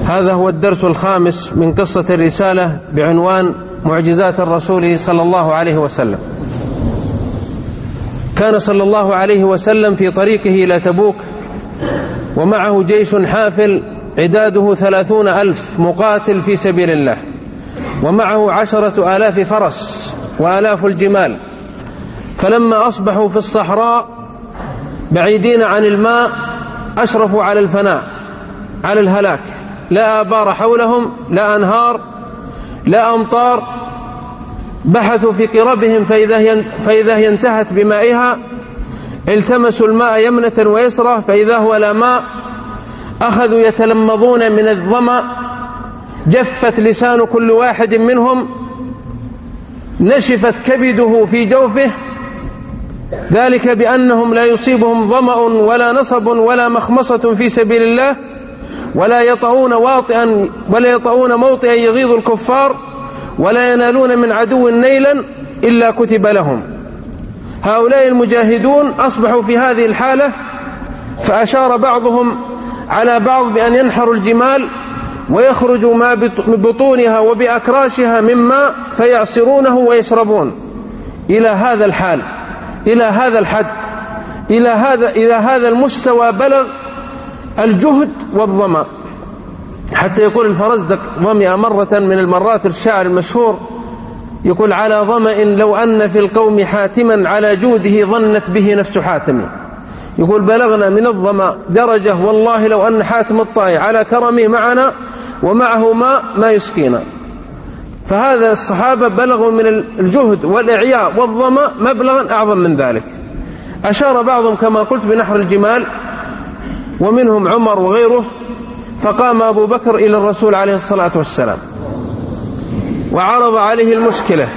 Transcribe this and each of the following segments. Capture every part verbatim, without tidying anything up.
هذا هو الدرس الخامس من قصة الرسالة بعنوان معجزات الرسول صلى الله عليه وسلم. كان صلى الله عليه وسلم في طريقه إلى تبوك ومعه جيش حافل عداده ثلاثون ألف مقاتل في سبيل الله، ومعه عشرة آلاف فرس وآلاف الجمال. فلما أصبحوا في الصحراء بعيدين عن الماء أشرفوا على الفناء، على الهلاك. لا آبار حولهم، لا أنهار، لا أمطار. بحثوا في قربهم فإذا هي انتهت بمائها، التمسوا الماء يمنة ويسرى فإذا هو لا ماء. أخذوا يتلمضون من الظمأ، جفت لسان كل واحد منهم، نشفت كبده في جوفه، ذلك بأنهم لا يصيبهم ظمأ ولا نصب ولا مخمصة في سبيل الله، ولا يطؤون واطئا ولا يطؤون موطئا يغيظ الكفار، ولا ينالون من عدو نيلا إلا كتب لهم. هؤلاء المجاهدون أصبحوا في هذه الحالة، فأشار بعضهم على بعض بأن ينحروا الجمال ويخرجوا ما ببطونها وبأكراشها من ماء فيعصرونه ويشربون. إلى هذا الحال، إلى هذا الحد، إلى هذا إلى هذا المستوى بلغ الجهد والظمأ، حتى يقول الفرزدق ظمئ مرة من المرات، الشاعر المشهور يقول: على ظمأ لو أن في القوم حاتما على جوده ظنت به نفس حاتم. يقول: بلغنا من الظمأ درجة والله لو أن حاتم الطائي على كرمه معنا ومعه ماء ما يسقينا. فهذا الصحابة بلغوا من الجهد والإعياء والظمأ مبلغا أعظم من ذلك. أشار بعضهم كما قلت بنحر الجمال، ومنهم عمر وغيره. فقام أبو بكر إلى الرسول عليه الصلاة والسلام وعرض عليه المشكلة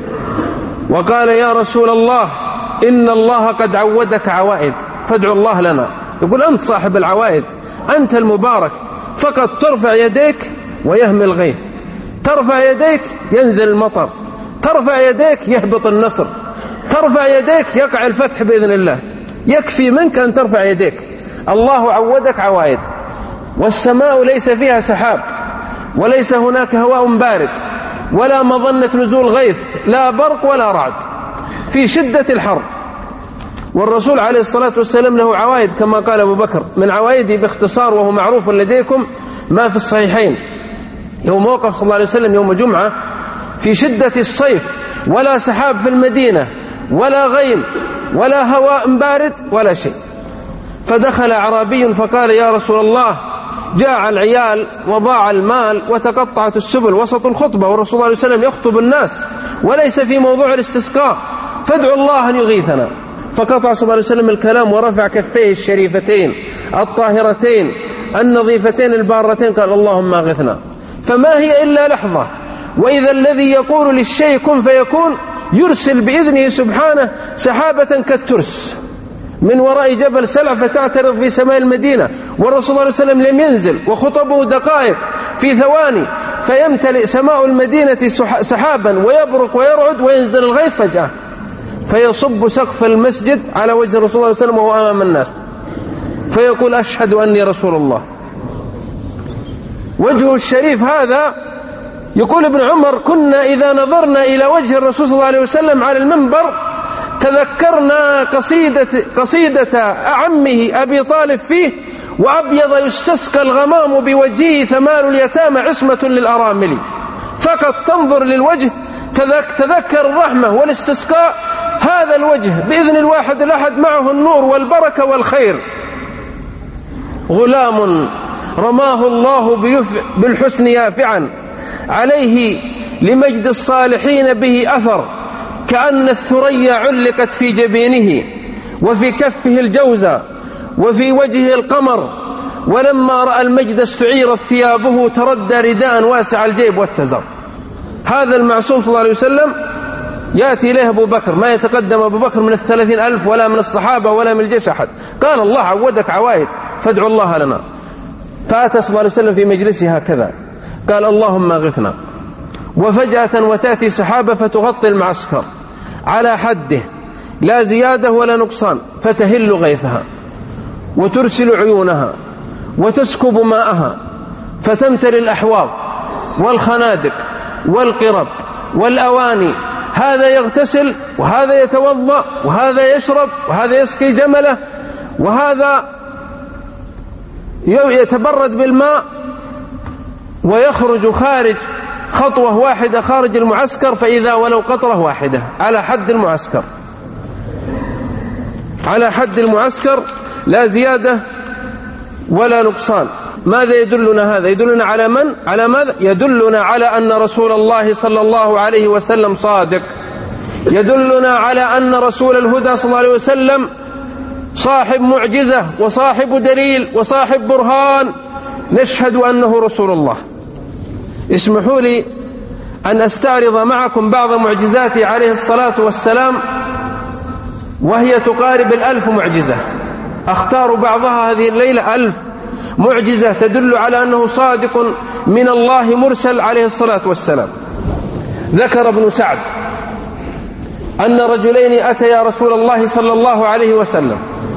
وقال: يا رسول الله، إن الله قد عودك عوائد فادعو الله لنا. يقول: أنت صاحب العوائد، أنت المبارك، فقط ترفع يديك ويهمل الغيث، ترفع يديك ينزل المطر، ترفع يديك يهبط النصر، ترفع يديك يقع الفتح بإذن الله. يكفي منك أن ترفع يديك. الله عودك عوائد، والسماء ليس فيها سحاب، وليس هناك هواء بارد، ولا مظنة نزول غيث، لا برق ولا رعد، في شدة الحر. والرسول عليه الصلاة والسلام له عوائد كما قال أبو بكر. من عوائده باختصار وهو معروف لديكم ما في الصحيحين: يوم وقف صلى الله عليه وسلم يوم جمعة في شدة الصيف، ولا سحاب في المدينة ولا غيم ولا هواء بارد ولا شيء. فدخل أعرابي فقال: يا رسول الله، جاع العيال وضاع المال وتقطعت السبل وسط الخطبة، والرسول صلى الله عليه وسلم يخطب الناس وليس في موضوع الاستسقاء، فادعوا الله أن يغيثنا. فقطع صلى الله عليه وسلم الكلام ورفع كفيه الشريفتين الطاهرتين النظيفتين البارتين، قال: اللهم اغثنا. فما هي إلا لحظة، وإذا الذي يقول للشيء كن فيكون يرسل بإذنه سبحانه سحابة كالترس من وراء جبل سلع فتعترض في سماء المدينة، والرسول صلى الله عليه وسلم لم ينزل وخطبه دقائق في ثواني، فيمتلئ سماء المدينة سحابا ويبرق ويرعد وينزل الغيث فجأة، فيصب سقف المسجد على وجه الرسول صلى الله عليه وسلم وهو أمام الناس، فيقول: أشهد أني رسول الله. وجهه الشريف هذا، يقول ابن عمر: كنا إذا نظرنا إلى وجه الرسول صلى الله عليه وسلم على المنبر تذكرنا قصيدة, قصيدة أعمه أبي طالب فيه: وأبيض يستسقى الغمام بوجهه ثمان اليتامى عصمة للأرامل. فقط تنظر للوجه تذكر الرحمة والاستسقاء، هذا الوجه بإذن الواحد الأحد معه النور والبركة والخير. غلام رماه الله بالحسن يافعا، عليه لمجد الصالحين به أثر، كأن الثريا علقت في جبينه، وفي كفه الجوزة، وفي وجهه القمر. ولما رأى المجد استعيرت ثيابه، تردى رداء واسع الجيب واتزر. هذا المعصوم صلى الله عليه وسلم يأتي إليه أبو بكر، ما يتقدم أبو بكر من الثلاثين ألف ولا من الصحابة ولا من الجيش أحد. قال: الله عودك عوائد فادعوا الله لنا. فأتى صلى الله عليه وسلم في مجلسه هكذا، قال: اللهم اغثنا. وفجأة وتأتي سحابة فتغطي المعسكر على حده، لا زيادة ولا نقصان، فتهل غيثها وترسل عيونها وتسكب ماءها فتمتلي الأحواض والخنادق والقرب والأواني، هذا يغتسل وهذا يتوضأ وهذا يشرب وهذا يسقي جمله وهذا يتبرد بالماء ويخرج خارج خطوة واحدة خارج المعسكر فإذا ولو قطرة واحدة على حد المعسكر، على حد المعسكر لا زيادة ولا نقصان. ماذا يدلنا هذا؟ يدلنا على من؟ على ماذا؟ يدلنا على أن رسول الله صلى الله عليه وسلم صادق، يدلنا على أن رسول الهدى صلى الله عليه وسلم صاحب معجزة وصاحب دليل وصاحب برهان، نشهد أنه رسول الله. اسمحوا لي أن أستعرض معكم بعض معجزاته عليه الصلاة والسلام، وهي تقارب الألف معجزة. أختار بعضها هذه الليلة، ألف معجزة تدل على أنه صادق من الله مرسل عليه الصلاة والسلام. ذكر ابن سعد أن رجلين أتيا رسول الله صلى الله عليه وسلم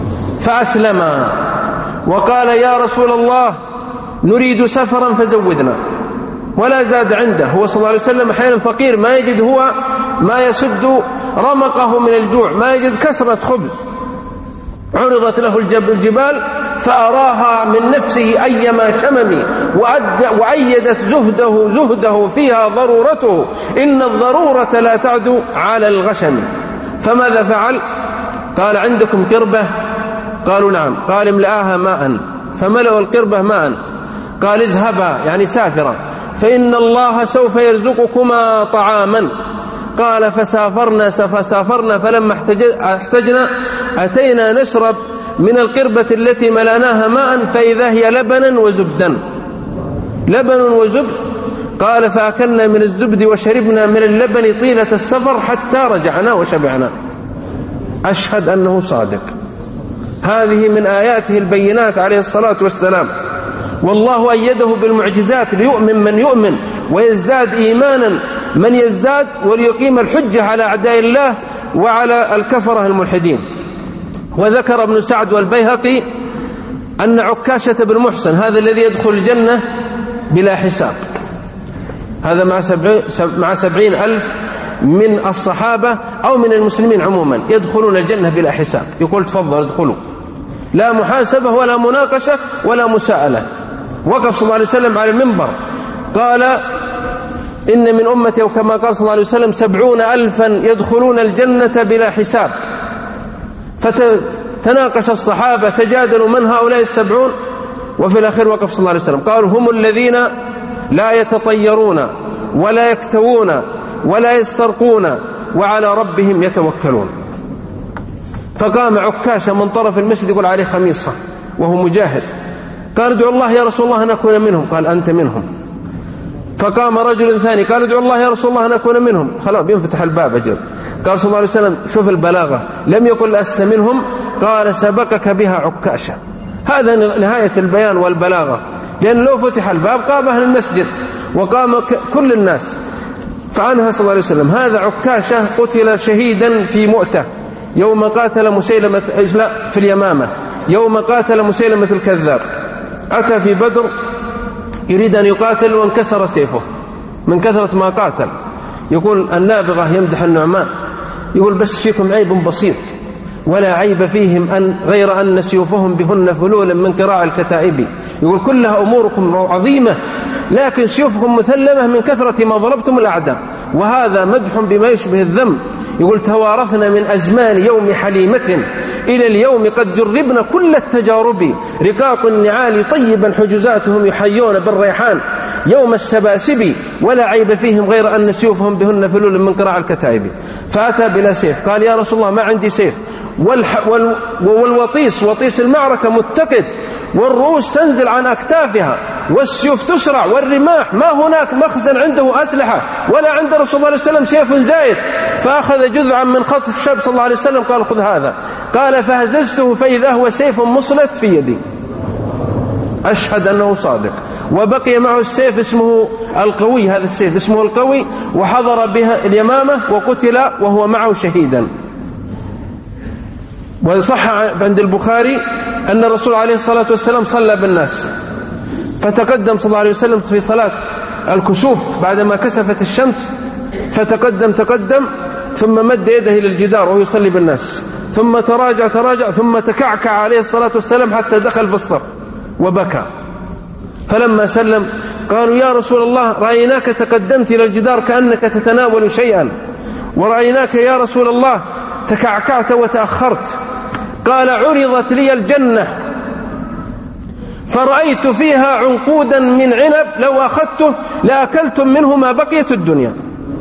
فأسلما وقال يا رسول الله نريد سفرا فزودنا، ولا زاد عنده. هو صلى الله عليه وسلم أحيانا فقير ما يجد هو ما يسد رمقه من الجوع، ما يجد كسرة خبز. عرضت له الجبال فأراها من نفسه أيما شمم، وأيدت زهده زهده فيها ضرورته، إن الضرورة لا تعدو على الغشم. فماذا فعل؟ قال عندكم قربة؟ قالوا نعم. قال املآها ماء، فملأوا القربة ماء. قال اذهبا يعني سافرا فإن الله سوف يرزقكما طعاما. قال فسافرنا فسافرنا فلما احتجنا أتينا نشرب من القربة التي ملأناها ماء فإذا هي لبنا وزبدا، لبن وزبد. قال فأكلنا من الزبد وشربنا من اللبن طيلة السفر حتى رجعنا وشبعنا. أشهد أنه صادق. هذه من آياته البينات عليه الصلاة والسلام، والله أيده بالمعجزات ليؤمن من يؤمن ويزداد إيمانا من يزداد، وليقيم الحجة على أعداء الله وعلى الكفرة الملحدين. وذكر ابن سعد والبيهقي أن عكاشة بن محسن هذا الذي يدخل الجنة بلا حساب، هذا مع سبعين, مع سبعين ألف من الصحابة أو من المسلمين عموما يدخلون الجنة بلا حساب، يقول تفضل ادخلوا، لا محاسبة ولا مناقشة ولا مساءلة. وقف صلى الله عليه وسلم على المنبر قال إن من أمتي، وكما قال صلى الله عليه وسلم سبعون ألفا يدخلون الجنة بلا حساب. فتناقش الصحابة تجادلوا من هؤلاء السبعون، وفي الأخير وقف صلى الله عليه وسلم قالوا هم الذين لا يتطيرون ولا يكتوون ولا يسترقون وعلى ربهم يتوكلون. فقام عكاشة من طرف المسجد يقول عليه خميصة وهو مجاهد، قال ادعو الله يا رسول الله أن أكون منهم، قال أنت منهم. فقام رجل ثاني قال ادعو الله يا رسول الله أن أكون منهم، خلاص بينفتح الباب أجل. قال صلى الله عليه وسلم شوف البلاغة، لم يقل لست منهم، قال سبقك بها عكاشة. هذا نهاية البيان والبلاغة، لأن لو فتح الباب قام أهل المسجد وقام كل الناس. فعنها صلى الله عليه وسلم هذا عكاشة قتل شهيدا في مؤتة يوم قاتل مسيلمة في اليمامة، يوم قاتل مسيلمة الكذاب. أتى في بدر يريد أن يقاتل وانكسر سيفه من كثرة ما قاتل. يقول النابغة يمدح النعمان يقول بس فيكم عيب بسيط ولا عيب فيهم أن غير أن سيوفهم بهن فلول من قراع الكتائب. يقول كلها أموركم عظيمة لكن سيوفكم مثلمة من كثرة ما ضربتم الأعداء، وهذا مدح بما يشبه الذم. يقول توارثنا من أزمان يوم حليمة إلى اليوم قد جربنا كل التجارب، رقاق النعال طيبا حجزاتهم يحيون بالريحان يوم السباسب، ولا عيب فيهم غير أن سيوفهم بهن فلول من قراع الكتائب. فأتى بلا سيف، قال يا رسول الله ما عندي سيف، والح وال والوطيس وطيس المعركة متقد، والرؤوس تنزل عن أكتافها، والسيوف تسرع، والرماح ما هناك مخزن عنده أسلحة ولا عند رسول الله صلى الله عليه وسلم سيف زايد. فأخذ جذعا من خط الشاب صلى الله عليه وسلم قال خذ هذا، قال فهززته فإذا هو سيف مصلت في يدي. أشهد أنه صادق. وبقي معه السيف اسمه القوي، هذا السيف اسمه القوي، وحضر بها اليمامة وقتل وهو معه شهيدا. وصح عند البخاري أن الرسول عليه الصلاة والسلام صلى بالناس فتقدم صلى الله عليه وسلم في صلاة الكسوف بعدما كسفت الشمس، فتقدم تقدم ثم مد يده إلى الجدار وهو يصلي بالناس، ثم تراجع تراجع ثم تكعكع عليه الصلاة والسلام حتى دخل في الصف وبكى. فلما سلم قالوا يا رسول الله رأيناك تقدمت إلى الجدار كأنك تتناول شيئا، ورأيناك يا رسول الله تكعكعت وتأخرت. قال عرضت لي الجنة فرأيت فيها عنقودا من عنب لو أخذته لأكلتم منه ما بقيت الدنيا.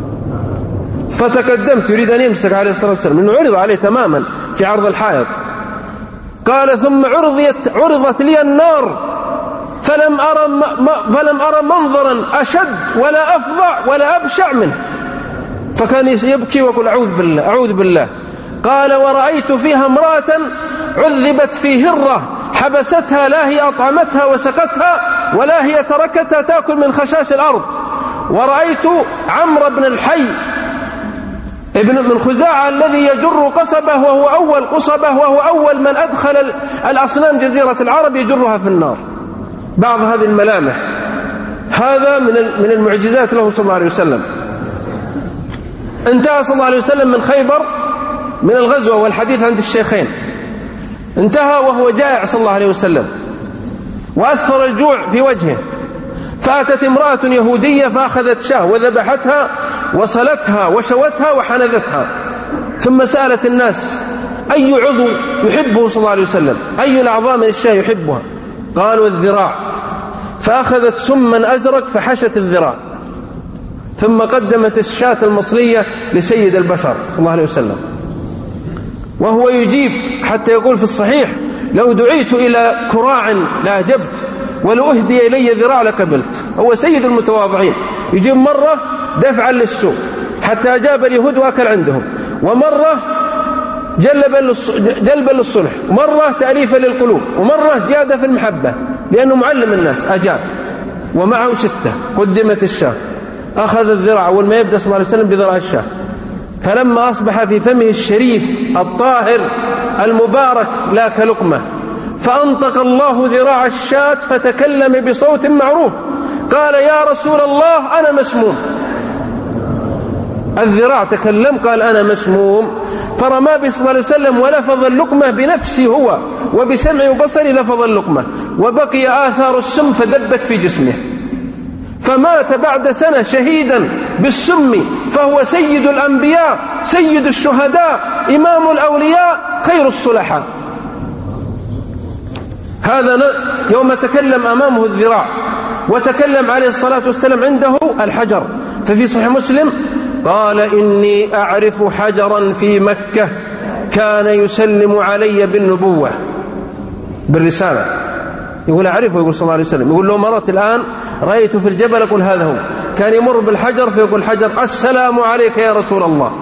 فتقدمت يريد أن يمسك عليه الصلاة والسلام لأنه عرض عليه تماما في عرض الحائط. قال ثم عرضت, عرضت لي النار فلم أرى, فلم أرى منظرا أشد ولا أفظع ولا أبشع منه، فكان يبكي ويقول أعوذ بالله أعوذ بالله. قال ورأيت فيها امرأة عذبت في هرة حبستها لا هي أطعمتها وسقتها ولا هي تركتها تأكل من خشاش الأرض. ورأيت عمرو بن الحي ابن من خزاعة الذي يجر قصبه وهو أول قصبه وهو أول من أدخل الأصنام جزيرة العرب يجرها في النار. بعض هذه الملامح هذا من من المعجزات له صلى الله عليه وسلم. انتهى صلى الله عليه وسلم من خيبر من الغزوة والحديث عند الشيخين، انتهى وهو جائع صلى الله عليه وسلم وأثر الجوع في وجهه، فأتت امرأة يهودية فأخذت شاه وذبحتها وصلتها وشوتها وحنذتها، ثم سألت الناس أي عضو يحبه صلى الله عليه وسلم، أي الأعضاء من الشاه يحبها؟ قالوا الذراع، فأخذت سما أزرق فحشت الذراع، ثم قدمت الشاة المصلية لسيد البشر صلى الله عليه وسلم وهو يجيب حتى يقول في الصحيح لو دعيت إلى كراع لأجبت ولو أهدي إلي ذراع لقبلت. هو سيد المتواضعين، يجيب مرة دفعا للسوء حتى أجاب اليهود وأكل عندهم، ومرة جلبا للصلح، ومرة تأليفا للقلوب، ومرة زيادة في المحبة لأنه معلم الناس أجاب. ومعه ستة قدمت الشاه، أخذ الذراع أول ما يبدأ صلى الله عليه وسلم بذراع الشاه، فلما أصبح في فمه الشريف الطاهر المبارك لاك لقمة، فأنطق الله ذراع الشاة فتكلم بصوت معروف قال يا رسول الله أنا مسموم. الذراع تكلم قال أنا مسموم، فرمى به صلى الله عليه وسلم ولفظ اللقمة بنفسه هو وبسمع وبصري لفظ اللقمة، وبقي آثار السم فدبت في جسمه، فمات بعد سنة شهيدا بالسم، فهو سيد الأنبياء سيد الشهداء إمام الأولياء خير الصلحاء. هذا يوم تكلم أمامه الذراع، وتكلم عليه الصلاة والسلام عنده الحجر. ففي صحيح مسلم قال إني أعرف حجرا في مكة كان يسلم علي بالنبوة بالرسالة، يقول أعرفه، يقول صلى الله عليه وسلم، يقول لو مرت الآن رأيت في الجبل أقول هذا هو، كان يمر بالحجر فيقول حجر السلام عليك يا رسول الله.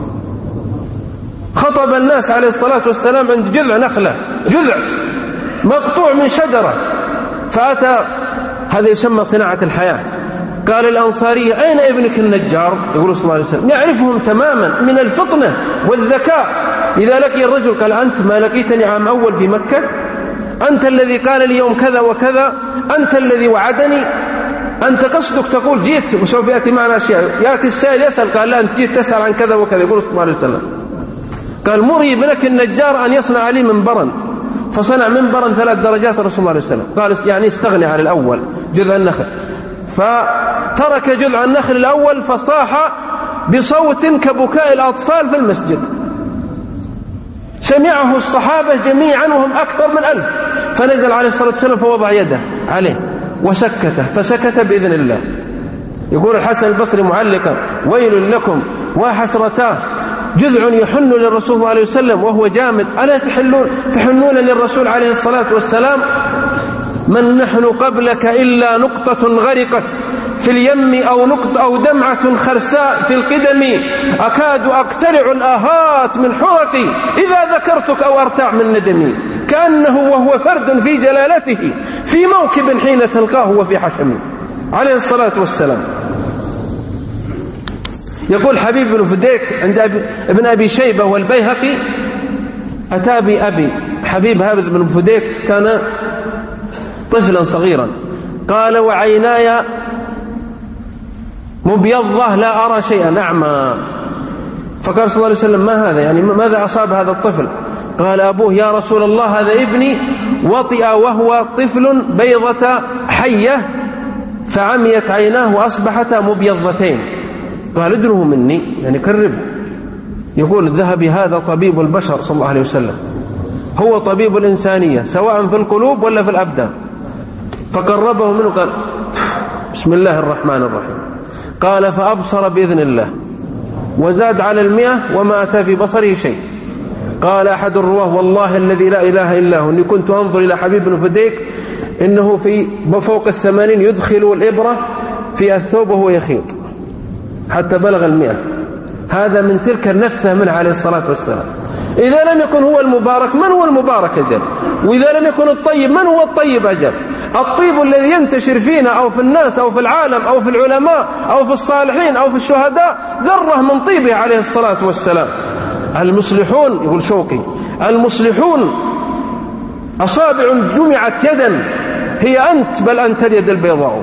خطب الناس عليه الصلاة والسلام عند جذع نخلة، جذع مقطوع من شجرة، فأتى هذا يسمى صناعة الحياة. قال الأنصاري أين ابنك النجار؟ يقول صلى الله عليه وسلم يعرفهم تماما من الفطنة والذكاء. إذا لقي الرجل قال أنت ما لقيتني عام أول في مكة؟ أنت الذي قال لي يوم كذا وكذا؟ أنت الذي وعدني؟ أنت قصدك تقول جيت وسوف يأتي معنا أشياء، يأتي السائل يسأل قال لا أنت جيت تسأل عن كذا وكذا. يقول صلى الله عليه وسلم قال مري ابنك النجار أن يصنع لي منبرا، فصنع منبرا ثلاث درجات رسول الله عليه وسلم. قال يعني استغني عن الأول جذع النخل، فترك جذع النخل الأول فصاح بصوت كبكاء الأطفال في المسجد، سمعه الصحابة جميعا وهم أكثر من ألف، فنزل عليه الصلاة والسلام فوضع يده عليه وسكته، فسكت بإذن الله. يقول الحسن البصري معلقا ويل لكم وحسرتاه، جذع يحن للرسول صلى الله عليه وسلم وهو جامد، ألا تحلون تحنون للرسول عليه الصلاة والسلام؟ من نحن قبلك إلا نقطة غرقت في اليم أو نقطة أو دمعة خرساء في القدم، أكاد أقتلع الآهات من حرقي إذا ذكرتك أو أرتاع من ندمي، كأنه وهو فرد في جلالته في موكب حين تلقاه وفي حشمه عليه الصلاة والسلام. يقول حبيب بن فديك عند ابن أبي شيبة والبيهقي أتى بي أبي حبيب هذا بن فديك كان طفلا صغيرا، قال وعيناي مبيضة لا أرى شيئا، أعمى. فقال صلى الله عليه وسلم ما هذا؟ يعني ماذا أصاب هذا الطفل؟ قال أبوه يا رسول الله هذا ابني وطئ وهو طفل بيضة حية فعميت عيناه وأصبحتا مبيضتين. قال ادنه مني، يعني كربه. يقول الذهبي هذا طبيب البشر صلى الله عليه وسلم، هو طبيب الإنسانية سواء في القلوب ولا في الأبدان. فقربه منه قال بسم الله الرحمن الرحيم. قال فأبصر بإذن الله وزاد على المئة وما أتى في بصره شيء. قال أحد الرواه والله الذي لا إله إلا هو إني كنت أنظر إلى حبيب بن فديك إنه في فوق الثمانين يدخل الإبرة في الثوب وهو يخيط حتى بلغ المئة. هذا من تلك النفثة من عليه الصلاة والسلام. إذا لم يكن هو المبارك من هو المبارك أجل؟ وإذا لم يكن الطيب من هو الطيب أجل؟ الطيب الذي ينتشر فينا أو في الناس أو في العالم أو في العلماء أو في الصالحين أو في الشهداء ذرة من طيبه عليه الصلاة والسلام. المصلحون، يقول شوقي، المصلحون أصابع جمعت يدا هي أنت بل أنت اليد البيضاء.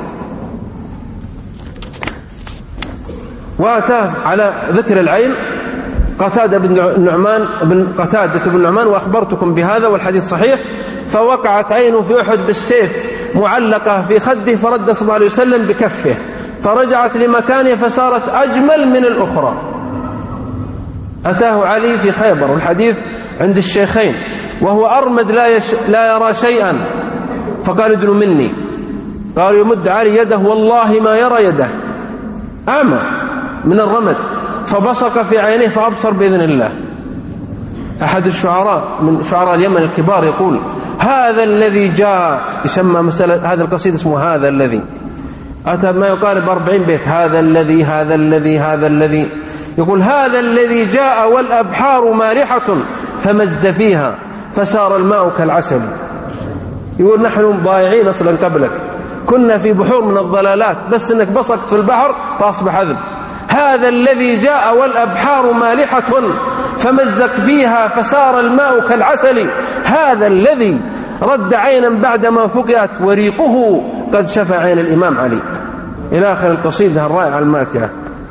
وأتاه على ذكر العين قتادة بن النعمان بن قتادة بن النعمان وأخبرتكم بهذا والحديث صحيح. فوقعت عينه في أحد بالسيف معلقة في خده فرد صلى الله عليه وسلم بكفه فرجعت لمكانه فصارت أجمل من الأخرى. أتاه علي في خيبر والحديث عند الشيخين وهو أرمد لا, يش... لا يرى شيئا فقال ادنوا مني. قال يمد علي يده والله ما يرى يده، أعمى من الرمد. فبصق في عينيه فأبصر بإذن الله. أحد الشعراء من شعراء اليمن الكبار يقول هذا الذي جاء، يسمى مسألة هذا القصيد اسمه هذا الذي، أتى ما يقارب أربعين بيت، هذا الذي هذا الذي هذا الذي. يقول هذا الذي جاء والأبحار مالحة فمز فيها فسار الماء كالعسل. يقول نحن ضائعين أصلا قبلك، كنا في بحور من الضلالات بس انك بصقت في البحر فأصبح عذب. هذا الذي جاء والأبحار مالحة فمزك فيها فسار الماء كالعسل. هذا الذي رد عينا بعدما فقئت وريقه قد شفى عين الإمام علي، إلى آخر القصيدة الرائعة الماتعة.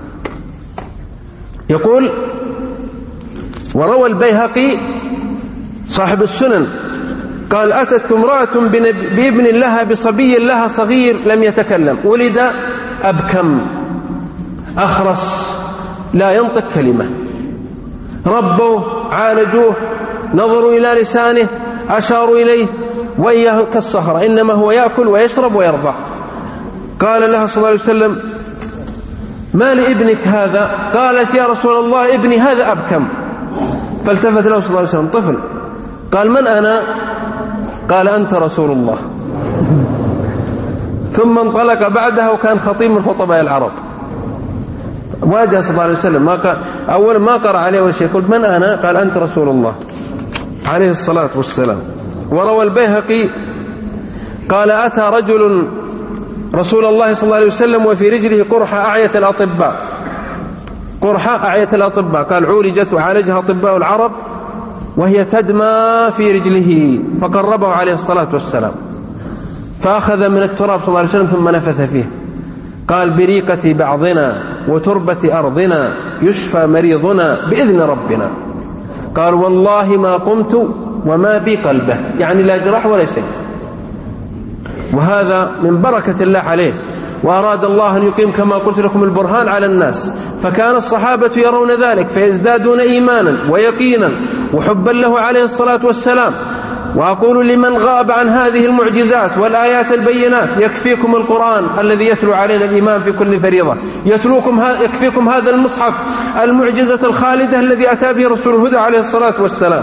يقول وروى البيهقي صاحب السنن قال أتت امرأة بابن لها بصبي لها صغير لم يتكلم، ولد أبكم أخرس لا ينطق كلمة، ربوه عالجوه نظروا إلى لسانه أشاروا إليه وإياه كالصخرة إنما هو يأكل ويشرب ويرضع. قال لها صلى الله عليه وسلم ما لابنك هذا؟ قالت يا رسول الله ابني هذا أبكم. فالتفت له صلى الله عليه وسلم طفل. قال من أنا؟ قال أنت رسول الله. ثم انطلق بعدها وكان خطيب من خطباء العرب. واجه صلى الله عليه وسلم ما قال أول ما قرأ عليه ولا شيء، قلت من أنا؟ قال أنت رسول الله عليه الصلاة والسلام. وروى البيهقي قال أتى رجل رسول الله صلى الله عليه وسلم وفي رجله قرحة أعية الأطباء، قرحة أعية الأطباء، قال عولجت وعالجها أطباء العرب وهي تدمى في رجله، فقربه عليه الصلاة والسلام فأخذ من التراب صلى الله عليه وسلم ثم نفث فيه. قال بريقة بعضنا وتربة أرضنا يشفى مريضنا بإذن ربنا. قال والله ما قمت وما بي قلبه، يعني لا جراح ولا شيء. وهذا من بركة الله عليه. وأراد الله أن يقيم كما قلت لكم البرهان على الناس، فكان الصحابة يرون ذلك فيزدادون إيمانا ويقينا وحبا له عليه الصلاة والسلام. وأقول لمن غاب عن هذه المعجزات والآيات البينات يكفيكم القرآن الذي يتلو علينا الإمام في كل فريضة، يتلوكم يكفيكم هذا المصحف المعجزة الخالدة الذي أتى به رسول الهدى عليه الصلاة والسلام.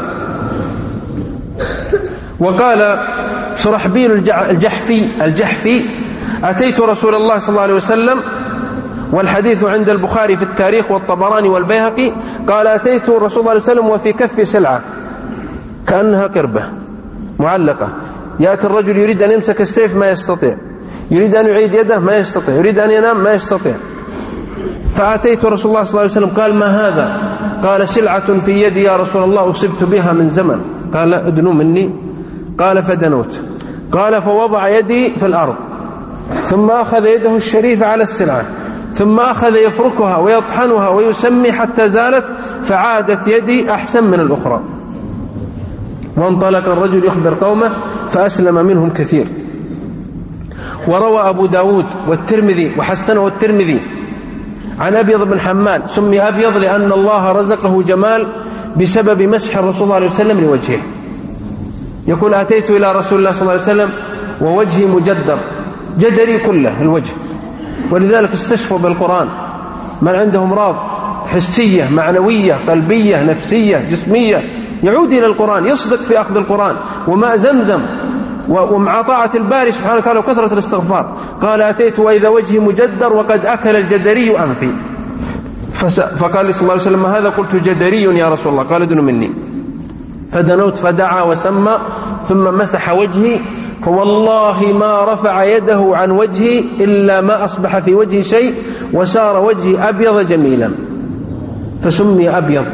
وقال شرحبيل الجحفي الجحفي أتيت رسول الله صلى الله عليه وسلم، والحديث عند البخاري في التاريخ والطبراني والبيهقي، قال أتيت رسول الله صلى الله عليه وسلم وفي كف سلعة كأنها قربة معلقة، يأتي الرجل يريد أن يمسك السيف ما يستطيع، يريد أن يعيد يده ما يستطيع، يريد أن ينام ما يستطيع. فأتيت رسول الله صلى الله عليه وسلم قال ما هذا؟ قال سلعة في يدي يا رسول الله أصبت بها من زمن. قال ادنوا مني. قال فدنوت. قال فوضع يدي في الأرض ثم أخذ يده الشريفة على السلعة ثم أخذ يفركها ويطحنها ويسمي حتى زالت فعادت يدي أحسن من الأخرى. وانطلق الرجل يخبر قومه فأسلم منهم كثير. وروى أبو داود والترمذي وحسنه الترمذي عن أبيض بن حماد سمي أبيض لأن الله رزقه جمال بسبب مسح الرسول صلى الله عليه وسلم لوجهه. يقول أتيت إلى رسول الله صلى الله عليه وسلم ووجهي مجدر جدري كله الوجه، ولذلك استشفوا بالقرآن من عنده أمراض حسية معنوية قلبية نفسية جسمية يعود إلى القرآن، يصدق في أخذ القرآن وماء زمزم ومع طاعة الباري سبحانه وتعالى وكثرة الاستغفار. قال أتيت وإذا وجهي مجدر وقد أكل الجدري أنفي، فقال لي صلى الله عليه وسلم هذا؟ قلت جدري يا رسول الله. قال ادن مني. فدنوت فدعا وسمى ثم مسح وجهي فوالله ما رفع يده عن وجهي إلا ما أصبح في وجهي شيء وسار وجهي أبيض جميلا فسمي أبيض.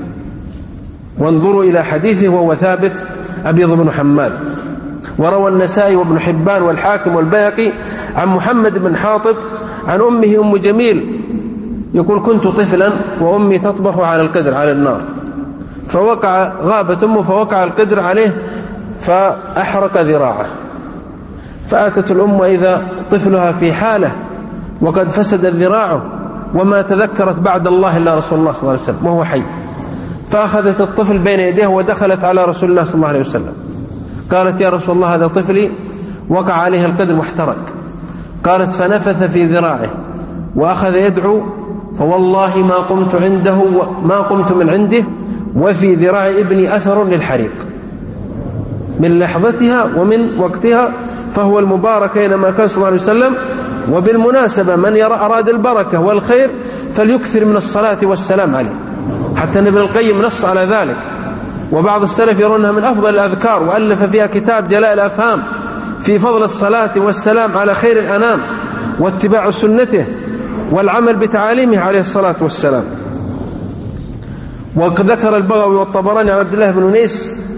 وانظروا إلى حديثه وهو ثابت أبيض بن حماد. وروى النسائي وابن حبان والحاكم والبيهقي عن محمد بن حاطب عن أمه أم جميل يقول كنت طفلا وأمي تطبخ على القدر على النار فوقع غابت أمه فوقع القدر عليه فأحرق ذراعه، فأتت الأم وإذا طفلها في حالة وقد فسد ذراعه وما تذكرت بعد الله إلا رسول الله صلى الله عليه وسلم وهو حي، فأخذت الطفل بين يديه ودخلت على رسول الله صلى الله عليه وسلم. قالت يا رسول الله هذا طفلي وقع عليه القدر واحترق. قالت فنفث في ذراعه وأخذ يدعو فوالله ما قمت عنده ما قمت من عنده وفي ذراع ابني أثر للحريق. من لحظتها ومن وقتها فهو المبارك أينما كان صلى الله عليه وسلم. وبالمناسبة من يرى أراد البركة والخير فليكثر من الصلاة والسلام عليه، حتى ابن القيم نص على ذلك. وبعض السلف يرونها من أفضل الأذكار وألف فيها كتاب جلاء الأفهام في فضل الصلاة والسلام على خير الأنام واتباع سنته والعمل بتعاليمه عليه الصلاة والسلام. وقد ذكر البغوي والطبراني عن عبد الله بن أنيس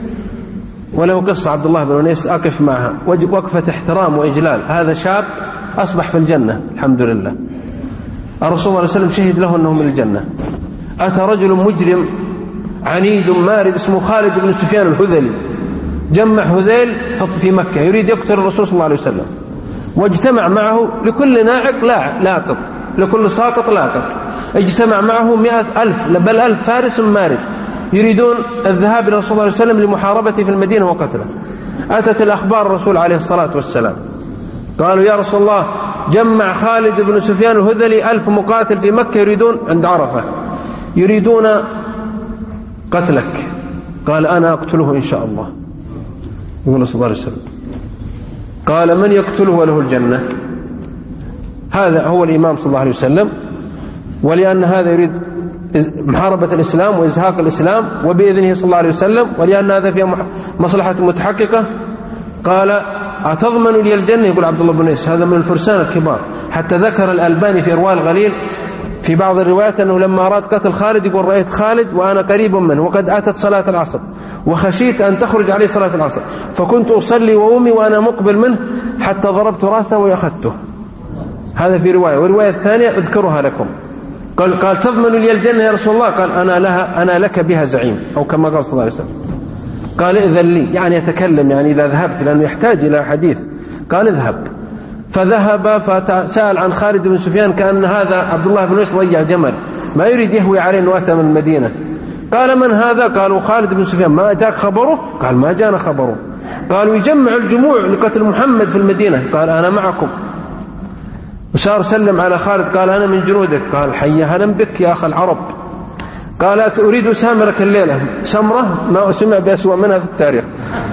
وله قصة عبد الله بن أنيس أقف معها وقفة احترام وإجلال. هذا شاب أصبح في الجنة الحمد لله، الرسول صلى الله عليه وسلم شهد له أنه من الجنة. أتى رجل مجرم عنيد مارد اسمه خالد بن سفيان الهذلي، جمع هذيل في مكة يريد يقتل الرسول صلى الله عليه وسلم، واجتمع معه لكل ناعق لاقط لكل ساقط لاقط، اجتمع معه مئة ألف بل ألف فارس مارد يريدون الذهاب إلى رسول الله عليه وسلم لمحاربته في المدينة وقتله. أتت الأخبار الرسول عليه الصلاة والسلام قالوا يا رسول الله جمع خالد بن سفيان الهذلي ألف مقاتل في مكة يريدون عند عرفة يريدون قتلك. قال أنا أقتله إن شاء الله. يقول صلى الله عليه وسلم قال من يقتله وله الجنة؟ هذا هو الإمام صلى الله عليه وسلم، ولأن هذا يريد محاربة الإسلام وإزهاق الإسلام وبإذنه صلى الله عليه وسلم، ولأن هذا فيها مصلحة متحققة. قال أتضمن لي الجنة؟ يقول عبد الله بن أنيس هذا من الفرسان الكبار. حتى ذكر الألباني في إرواء الغليل في بعض الروايات أنه لما أراد قتل خالد يقول رأيت خالد وأنا قريب منه وقد أتت صلاة العصر وخشيت أن تخرج عليه صلاة العصر فكنت أصلي وأمي وأنا مقبل منه حتى ضربت رأسه وأخذته. هذا في رواية. والرواية الثانية أذكرها لكم. قال, قال تضمن لي الجنة يا رسول الله؟ قال أنا, لها أنا لك بها زعيم، أو كما قال صلى الله عليه وسلم. قال إذن لي، يعني يتكلم يعني إذا ذهبت لأنه يحتاج إلى حديث. قال اذهب. فذهب فسأل عن خالد بن سفيان كأن هذا عبد الله بن أنيس ضيع جمل ما يريد يهوي عليه نواة من المدينة. قال من هذا؟ قالوا خالد بن سفيان. ما جاءك خبره؟ قال ما جاءنا خبره. قالوا يجمع الجموع لقتل محمد في المدينة. قال أنا معكم. وصار سلم على خالد قال أنا من جنودك. قال حي هلا بك يا أخ العرب. قال أريد سامرك الليلة. سمرة ما سمع بأسوأ منها في التاريخ.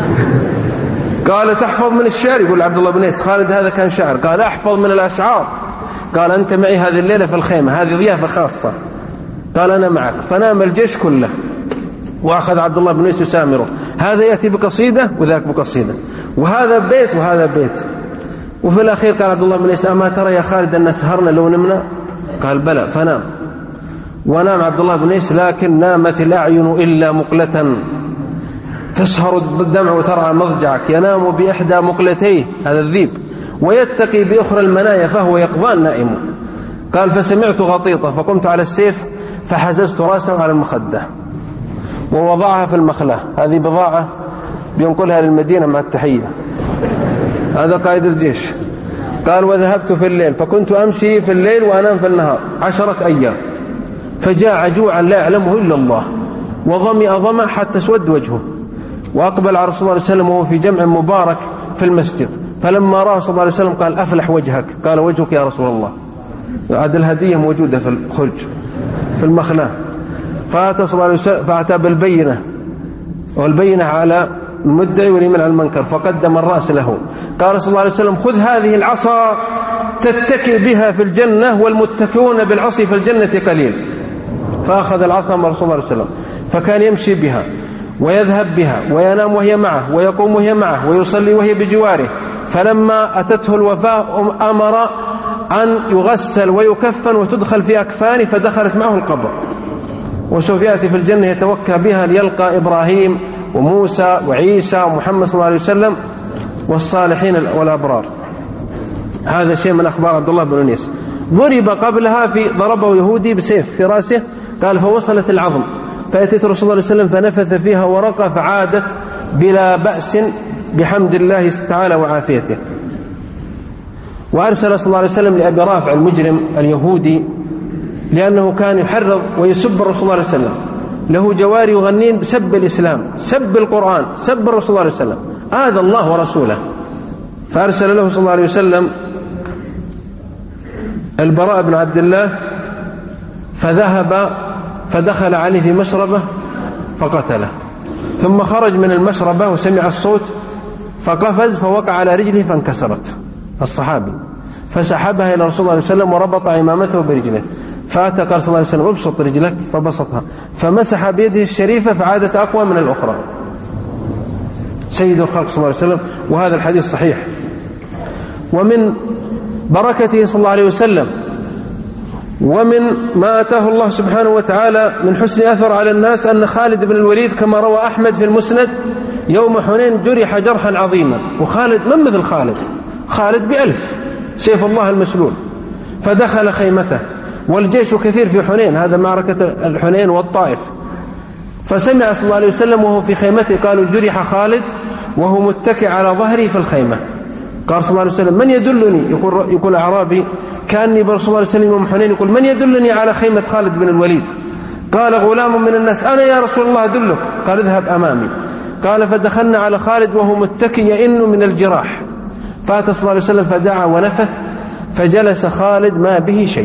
قال تحفظ من الشعر؟ يقول عبد الله بن أنيس خالد هذا كان شعر. قال أحفظ من الأشعار. قال أنت معي هذه الليلة في الخيمة، هذه ضيافة خاصة. قال أنا معك. فنام الجيش كله وأخذ عبد الله بن أنيس يسامره، هذا يأتي بقصيدة وذاك بقصيدة، وهذا بيت وهذا بيت. وفي الأخير قال عبد الله بن أنيس أما ترى يا خالد أن سهرنا لو نمنا؟ قال بلى. فنام. ونام عبد الله بن أنيس لكن نامت الأعين إلا مقلة تسهر الدمع وترى مضجعك، ينام بإحدى مقلتيه هذا الذيب ويتقي بأخرى المنايا فهو يقظان نائم. قال فسمعت غطيطة فقمت على السيف فحززت رأسه على المخدة ووضعها في المخلة. هذه بضاعة بينقلها للمدينة مع التحية. هذا قائد الجيش. قال وذهبت في الليل فكنت أمشي في الليل وأنام في النهار عشرة أيام، فجاع جوعا لا يعلمه إلا الله، وظمئ ظمأ حتى اسود وجهه، وأقبل على رسول الله صلى الله عليه وسلم وهو في جمع مبارك في المسجد، فلما رأى صلى الله عليه وسلم قال أفلح وجهك. قال وجهك يا رسول الله. هذه الهدية موجودة في الخرج في المخلاة. فأتى صلى الله عليه وسلم فأتى بالبينة، والبينة على المدعي واليمين على المنكر، فقدم الرأس له. قال صلى الله عليه وسلم خذ هذه العصا تتكئ بها في الجنة، والمتكئون بالعصي في الجنة قليل. فأخذ العصا من رسول الله صلى الله عليه وسلم، فكان يمشي بها ويذهب بها وينام وهي معه ويقوم وهي معه ويصلي وهي بجواره. فلما أتته الوفاة أمر أن يغسل ويكفن وتدخل في أكفان، فدخلت معه القبر. وسوف يأتي في الجنة يتوكى بها ليلقى إبراهيم وموسى وعيسى ومحمد صلى الله عليه وسلم والصالحين والأبرار. هذا شيء من أخبار عبد الله بن أنيس. ضرب قبلها في ضربه يهودي بسيف في رأسه، قال فوصلت العظم، فأتيت رسول الله صلى الله عليه وسلم فنفث فيها ورقة فعادت بلا بأس بحمد الله تعالى وعافيته. وأرسل صلى الله عليه وسلم لأبي رافع المجرم اليهودي، لأنه كان يحرض ويسب الرسول صلى الله عليه وسلم، له جواري يغنين بسب الإسلام، سب القرآن، سب الرسول صلى الله عليه وسلم، آذى الله ورسوله. فأرسل له صلى الله عليه وسلم البراء بن عبد الله، فذهب فدخل عليه في مشربه فقتله، ثم خرج من المشربة وسمع الصوت فقفز فوقع على رجله فانكسرت الصحابي، فسحبها إلى رسول الله صلى الله عليه وسلم وربط عمامته برجله. فأتى قال صلى الله عليه وسلم ابسط رجلك، فبسطها فمسح بيده الشريفة فعادت أقوى من الأخرى. سيد الخلق صلى الله عليه وسلم. وهذا الحديث صحيح. ومن بركته صلى الله عليه وسلم ومن ما أتاه الله سبحانه وتعالى من حسن أثر على الناس أن خالد بن الوليد كما روى أحمد في المسند يوم حنين جرح جرحا عظيما. وخالد من مثل خالد؟ خالد بألف سيف الله المسلول. فدخل خيمته والجيش كثير في حنين، هذا معركة الحنين والطائف. فسمع صلى الله عليه وسلم وهو في خيمته قالوا جرح خالد وهو متكئ على ظهري في الخيمة. قال صلى الله عليه وسلم من يدلني؟ يقول, يقول أعرابي كأني برسول الله عليه وسلم يوم حنين يقول من يدلني على خيمة خالد بن الوليد؟ قال غلام من الناس أنا يا رسول الله أدلك. قال اذهب أمامي. قال فدخلنا على خالد وهو متكئ يئن من الجراح. فأتى صلى الله عليه وسلم فدعا ونفث فجلس خالد ما به شيء.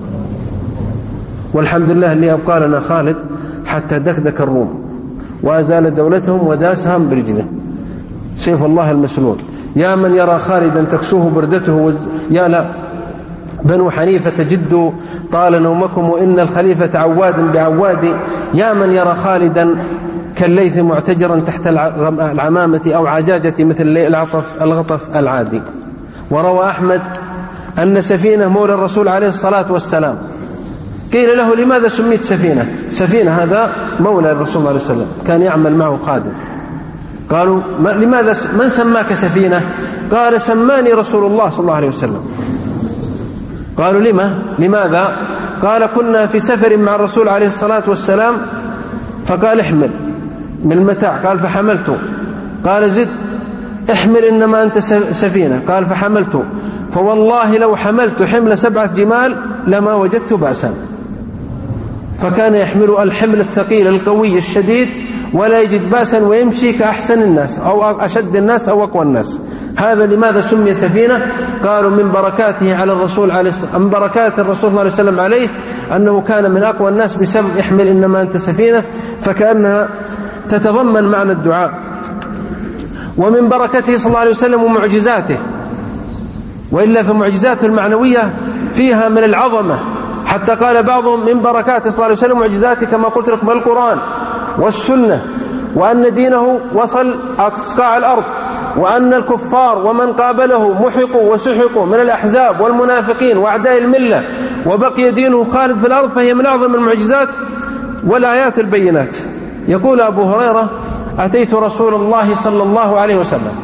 والحمد لله اللي أبقى لنا خالد حتى دكدك الروم وأزال دولتهم وداسهم برجله. سيف الله المسلول. يا من يرى خالدا تكسوه بردته و... يا لا بنو حنيفة جدوا طال نومكم وإن الخليفة عواد بعواد. يا من يرى خالدا كالليث معتجرا تحت العمامة أو عجاجة مثل العطف الغطف العادي. وروى أحمد أن سفينة مولى الرسول عليه الصلاة والسلام قيل له لماذا سميت سفينة؟ سفينة هذا مولى الرسول صلى الله عليه وسلم كان يعمل معه خادم. قالوا لماذا من سماك سفينة؟ قال سماني رسول الله صلى الله عليه وسلم. قالوا لما لماذا؟ قال كنا في سفر مع الرسول عليه الصلاة والسلام فقال احمل من المتاع. قال فحملته. قال زد احمل إنما أنت سفينة. قال فحملته. فوالله لو حملت حمل سبعة جمال لما وجدت بأسا. فكان يحمل الحمل الثقيل القوي الشديد ولا يجد بأسا ويمشي كأحسن الناس أو أشد الناس أو أقوى الناس. هذا لماذا سمي سفينة؟ قالوا من بركاته على الرسول عليه من بركات الرسول صلى الله عليه وسلم عليه أنه كان من أقوى الناس بسبب احمل إنما أنت سفينة، فكأنها تتضمن معنى الدعاء. ومن بركته صلى الله عليه وسلم ومعجزاته، وإلا فمعجزاته المعنوية فيها من العظمة، حتى قال بعضهم من بركاته صلى الله عليه وسلم ومعجزاته كما قلت لكم القرآن والسنة، وأن دينه وصل أصقاع الأرض، وأن الكفار ومن قابله محقوا وسحقوا من الأحزاب والمنافقين وأعداء الملة، وبقي دينه خالد في الأرض، فهي من أعظم المعجزات والآيات البينات. يقول أبو هريرة أتيت رسول الله صلى الله عليه وسلم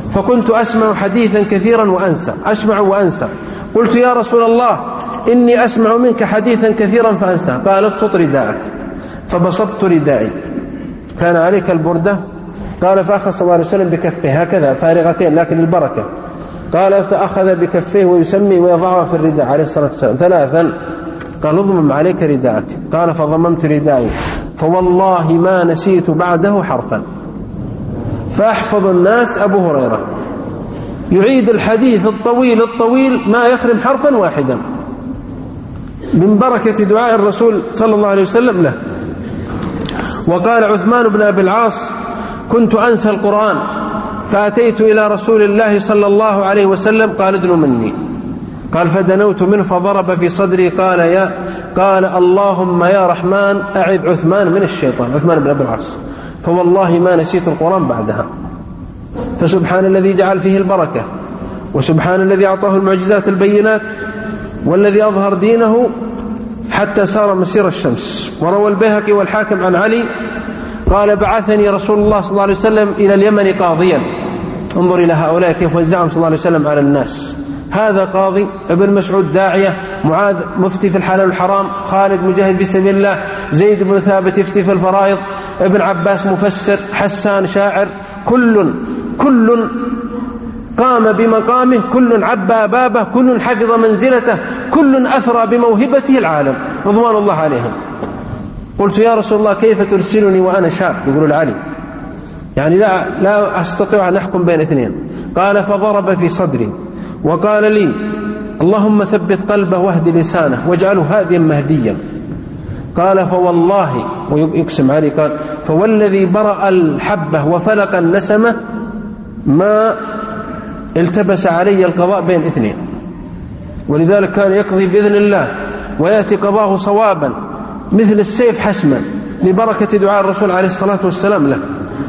فكنت أسمع حديثا كثيرا وأنسى، أسمع وأنسى. قلت يا رسول الله إني أسمع منك حديثا كثيرا فأنسى. قال اسقط رداءك. فبسطت ردائي، كان عليك البردة. قال فأخذ صلى الله عليه وسلم بكفيه هكذا فارغتين لكن البركة. قال فأخذ بكفيه ويسمي ويضعها في الرداء عليه الصلاة والسلام ثلاثا. قال اضمم عليك رداءك. قال فضممت ردائي، فوالله ما نسيت بعده حرفا. فأحفظ الناس أبو هريرة يعيد الحديث الطويل الطويل ما يخرم حرفا واحدا من بركة دعاء الرسول صلى الله عليه وسلم له. وقال عثمان بن أبي العاص كنت أنسى القرآن فأتيت إلى رسول الله صلى الله عليه وسلم قال ادنوا مني. قال فدنوت منه فضرب في صدري قال يا قال اللهم يا رحمن أعذ عثمان من الشيطان، عثمان بن أبي العاص، فوالله ما نسيت القرآن بعدها. فسبحان الذي جعل فيه البركة، وسبحان الذي أعطاه المعجزات البينات، والذي أظهر دينه حتى صار مسير الشمس. وروى البيهقي والحاكم عن علي قال بعثني رسول الله صلى الله عليه وسلم إلى اليمن قاضيا. انظر إلى هؤلاء كيف وزعهم صلى الله عليه وسلم على الناس. هذا قاضي، ابن مسعود داعية، معاذ مفتي في الحلال والحرام، خالد مجاهد في سبيل الله، زيد بن ثابت يفتي في الفرائض، ابن عباس مفسر، حسان شاعر، كل كل قام بمقامه، كل عبى بابه، كل حفظ منزلته، كل أثرى بموهبته العالم رضوان الله عليهم. قلت يا رسول الله كيف ترسلني وأنا شاب؟ يقول العلي يعني لا, لا أستطيع أن أحكم بين اثنين. قال فضرب في صدري وقال لي اللهم ثبت قلبه واهد لسانه واجعله هاديا مهديا. قال فوالله، ويقسم علي قال فوالذي برأ الحبة وفلق النسمة ما التبس علي القضاء بين اثنين. ولذلك كان يقضي بإذن الله ويأتي قضاه صوابا مثل السيف حسما لبركة دعاء الرسول عليه الصلاة والسلام له.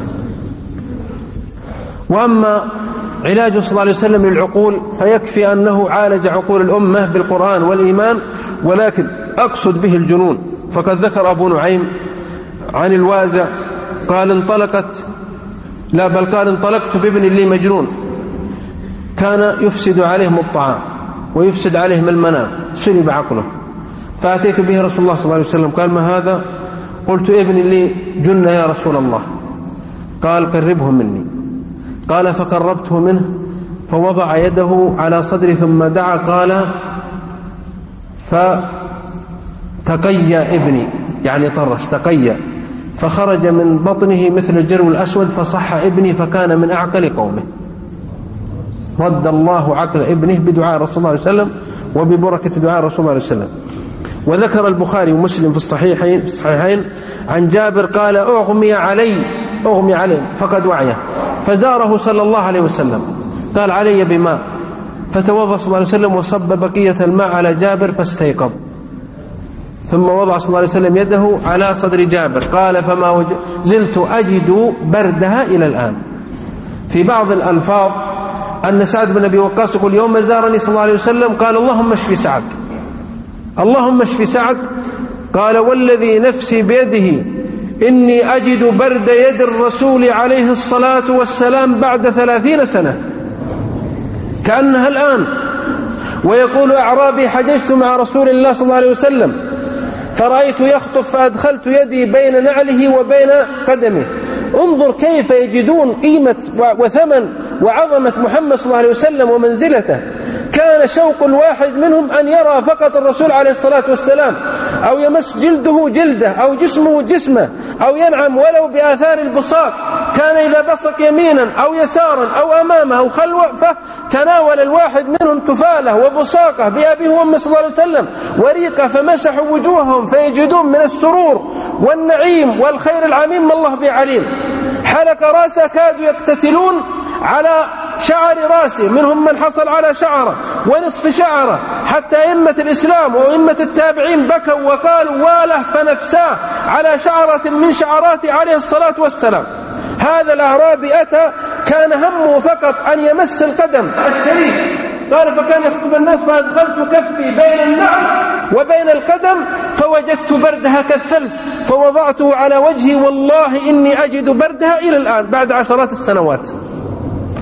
وأما علاج صلى الله عليه وسلم للعقول فيكفي أنه عالج عقول الأمة بالقرآن والإيمان، ولكن أقصد به الجنون. فقد ذكر أبو نعيم عن الوازع قال انطلقت لا بل قال انطلقت بابن لي مجنون كان يفسد عليهم الطعام ويفسد عليهم المنام، سلب عقله، فأتيت به رسول الله صلى الله عليه وسلم. قال ما هذا؟ قلت ابن لي جن يا رسول الله. قال قربه مني. قال فقربته منه فوضع يده على صدري ثم دعا. قال فتقيا ابني يعني طرش تقيا، فخرج من بطنه مثل الجرو الأسود فصح ابني فكان من أعقل قومه. رد الله عقل ابنه بدعاء رسول الله عليه وسلم وببركة دعاء رسول الله عليه وسلم. وذكر البخاري ومسلم في الصحيحين, في الصحيحين عن جابر قال أغمي علي أغمي علي فقد وعيه، فزاره صلى الله عليه وسلم قال علي بماء، فتوضأ صلى الله عليه وسلم وصب بقية الماء على جابر فاستيقظ، ثم وضع صلى الله عليه وسلم يده على صدر جابر. قال فما زلت أجد بردها إلى الآن. في بعض الألفاظ أن سعد بن أبي وقاص يقول يوم زارني صلى الله عليه وسلم قال اللهم اشف سعد اللهم اشف سعد. قال والذي نفسي بيده إني أجد برد يد الرسول عليه الصلاة والسلام بعد ثلاثين سنة كأنها الآن. ويقول أعرابي حججت مع رسول الله صلى الله عليه وسلم فرأيت يخطف فأدخلت يدي بين نعله وبين قدمه. انظر كيف يجدون قيمة وثمن وعظمة محمد صلى الله عليه وسلم ومنزلته. كان شوق الواحد منهم أن يرى فقط الرسول عليه الصلاة والسلام، أو يمس جلده جلده أو جسمه جسمه، أو ينعم ولو بآثار البصاق. كان إذا بصق يمينا أو يسارا أو أمامه أو خلفه تناول الواحد منهم تفاله وبصاقه بأبيه وأمه صلى الله عليه وسلم وريقه، فمسحوا وجوههم فيجدون من السرور والنعيم والخير العميم ما الله به عليم. حلق راسه كادوا يقتتلون على شعر راسه، منهم من حصل على شعره ونصف شعره، حتى أئمة الإسلام وأئمة التابعين بكوا وقالوا واله فنفساه على شعرة من شعراته عليه الصلاة والسلام. هذا الأعرابي أتى كان همه فقط أن يمس القدم الشريف. قال فكان يخطب الناس فأدخلت كفي بين النعل وبين القدم فوجدت بردها كالثلج فوضعته على وجهي والله إني أجد بردها إلى الآن بعد عشرات السنوات.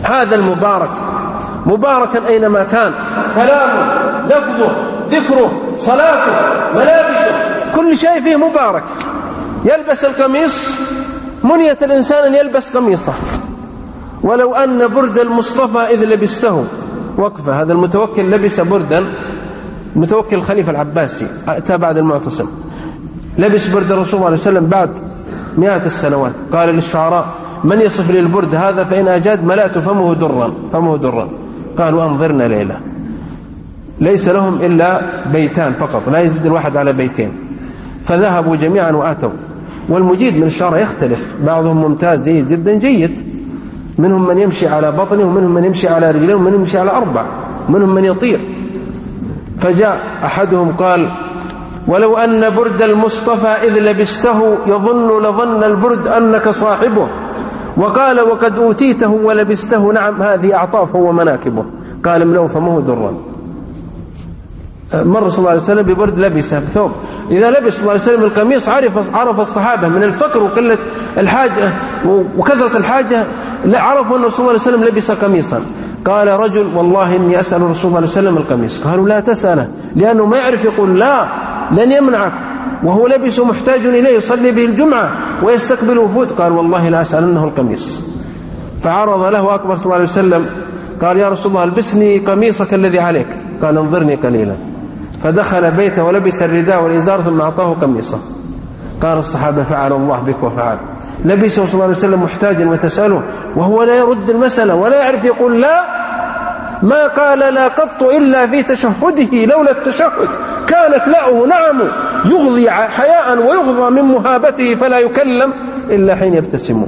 هذا المبارك مباركا أينما كان، كلامه، لفظه، ذكره، صلاته، ملابسه، كل شيء فيه مبارك. يلبس القميص، منية الإنسان أن يلبس قميصه. ولو أن برد المصطفى إذ لبسته وقفة، هذا المتوكل لبس بردا، متوكل الخليفة العباسي أتى بعد المعتصم، لبس برد الرسول صلى الله عليه وسلم بعد مئات السنوات. قال للشعراء: من يصف لي البرد هذا فإن أجاد ملأت فمه درا فمه درا. قالوا: أنظرنا ليلة. ليس لهم إلا بيتان فقط، لا يزيد الواحد على بيتين، فذهبوا جميعا وآتوا. والمجيد من الشعراء يختلف، بعضهم ممتاز جيد جدا جيد، منهم من يمشي على بطنه، ومنهم من يمشي على رجلين، ومنهم يمشي على أربع، منهم من يطير. فجاء أحدهم قال: ولو أن برد المصطفى إذ لبسته يظن لظن البرد أنك صاحبه. وقال: وقد أوتيته ولبسته، نعم هذه أعطافه ومناكبه. قال: املأوا فمه درا. مر صلى الله عليه وسلم ببرد لبسه بثوب. إذا لبس صلى الله عليه وسلم القميص عرف عرف الصحابة من الفقر وقلة الحاجة وكثرة الحاجة، عرفوا أن صلى الله عليه وسلم لبس قميصا. قال رجل: والله إني أسأل الرسول صلى الله عليه وسلم القميص. قالوا: لا تسأله، لأنه ما يعرف يقول لا، لن يمنعك، وهو لبس محتاج إليه يصلي به الجمعة ويستقبل وفود. قال: والله لا أسألنه القميص. فعرض له أكبر صلى الله عليه وسلم، قال: يا رسول الله البسني قميصك الذي عليك. قال: انظرني قليلا. فدخل بيته ولبس الرداء والإزار ثم أعطاه قميصه. قال الصحابة: فعل الله بك وفعل. لبسه صلى الله عليه وسلم محتاجا وتسأله وهو لا يرد المسألة ولا يعرف يقول لا. ما قال لا قط إلا في تشهده، لولا التشهد كانت لاؤه نعم، يغضي حياء ويغضى من مهابته فلا يكلم إلا حين يبتسم.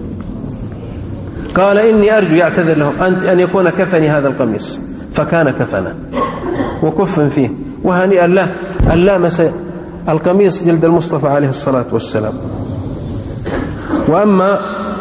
قال: إني أرجو، يعتذر له، أنت أن يكون كفني هذا القميص. فكان كفنا وكفن فيه، وهنيئا له أن لامس القميص جلد المصطفى عليه الصلاة والسلام. وأما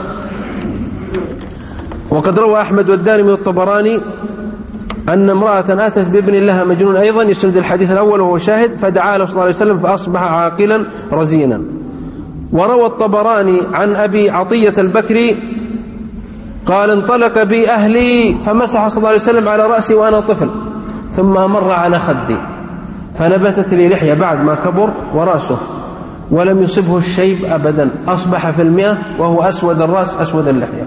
وقد روى أحمد والدارمي والطبراني أن امرأة أتت بابن لها مجنون أيضا، يسند الحديث الأول وهو شاهد، فدعا له صلى الله عليه وسلم فأصبح عاقلا رزينا. وروى الطبراني عن أبي عطية البكري قال: انطلق بي أهلي فمسح صلى الله عليه وسلم على رأسي وأنا طفل، ثم مر على خدي فنبتت لي لحية بعد ما كبر ورأسه، ولم يصبه الشيب أبدا، أصبح في المئة وهو أسود الرأس أسود اللحية.